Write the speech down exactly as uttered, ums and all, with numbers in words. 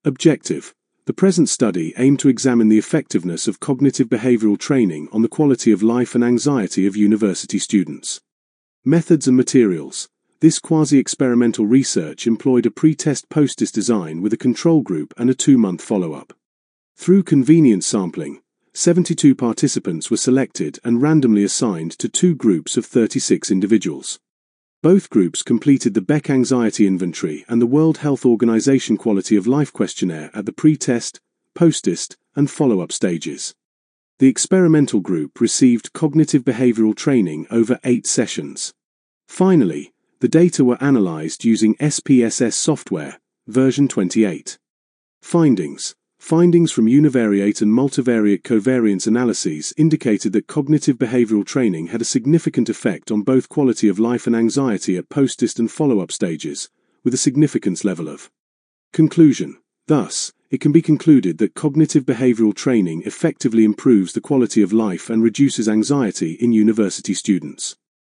Objective: the present study aimed to examine the effectiveness of cognitive behavioral training on the quality of life and anxiety of university students. Methods and materials: this quasi-experimental research employed a pre-test post-test design with a control group and a two-month follow-up. Through convenience sampling, seventy-two participants were selected and randomly assigned to two groups of thirty-six individuals. Both groups completed the Beck Anxiety Inventory and the World Health Organization Quality of Life Questionnaire at the pre-test, post-test, and follow-up stages. The experimental group received cognitive behavioral training over eight sessions. Finally, the data were analyzed using S P S S software, version twenty-eight. Findings: Findings from univariate and multivariate covariance analyses indicated that cognitive behavioral training had a significant effect on both quality of life and anxiety at post-test and follow-up stages, with a significance level of. Conclusion: Thus, it can be concluded that cognitive behavioral training effectively improves the quality of life and reduces anxiety in university students.